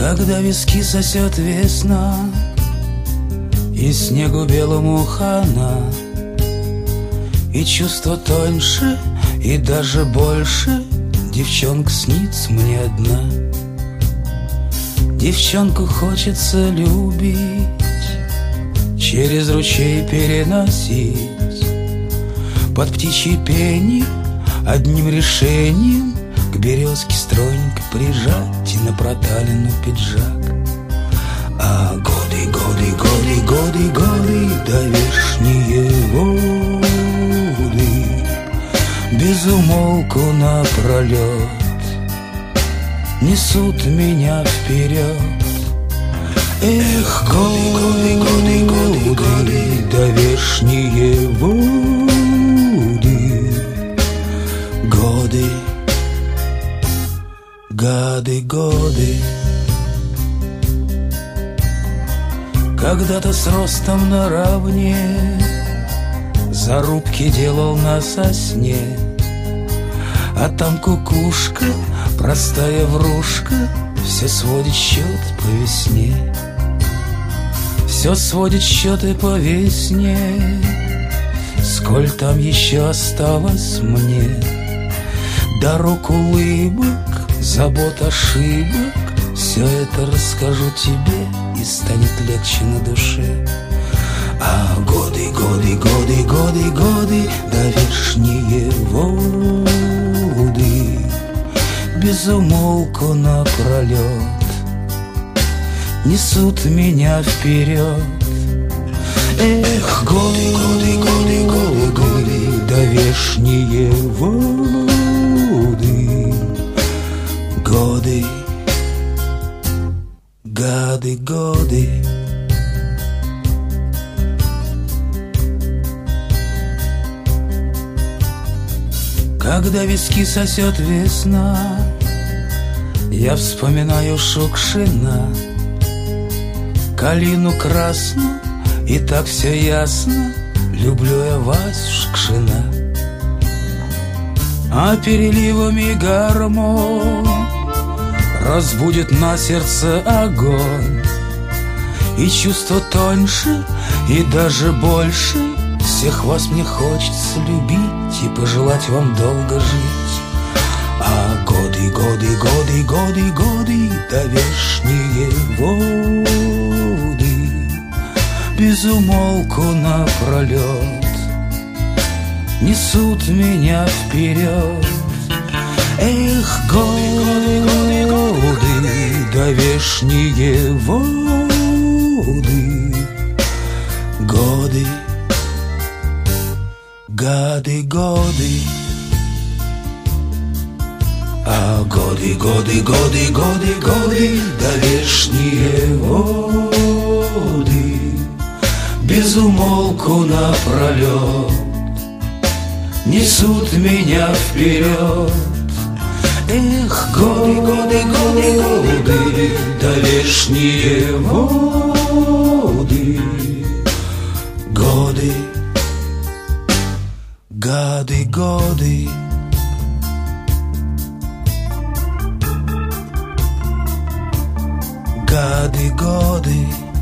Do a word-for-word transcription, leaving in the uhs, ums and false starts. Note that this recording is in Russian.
Когда виски сосет весна и снегу белому хана, и чувство тоньше, и даже больше, девчонка снится мне одна. Девчонку хочется любить, через ручей переносить, под птичье пение одним решением к березке стройненько прижать и на проталину пиджак. А годы, годы, годы, годы, годы до вешние воды без умолку напролет несут меня вперед. Эх, годы, годы, годы, годы до вешние воды, годы, гады, годы. Когда-то с ростом наравне зарубки делал на сосне, а там кукушка, простая врушка, все сводит счет по весне. Все сводит счеты по весне, сколь там еще осталось мне дорог, улыбок, забот, ошибок. Все это расскажу тебе, и станет легче на душе. А годы, годы, годы, годы, годы до вешние воды без умолку напролет несут меня вперед. Эх, годы, годы, годы, годы, годы до вешние воды, годы, гады, годы. Когда виски сосет весна, я вспоминаю Шукшина, калину красную, и так все ясно, люблю я вас, Шукшина. А переливами гармонь разбудит на сердце огонь, и чувство тоньше, и даже больше. Всех вас мне хочется любить и пожелать вам долго жить. А годы, годы, годы, годы, годы до вешние воды без умолку напролет несут меня вперед. Эх, годы, годы, годы до вешние воды, годы, гады, годы. А годы, годы, годы, годы, годы до вешние воды без умолку напролет несут меня вперед. Эх, годы, годы, годы, годы до вешние воды, годы, гады, годы. Гады, годы.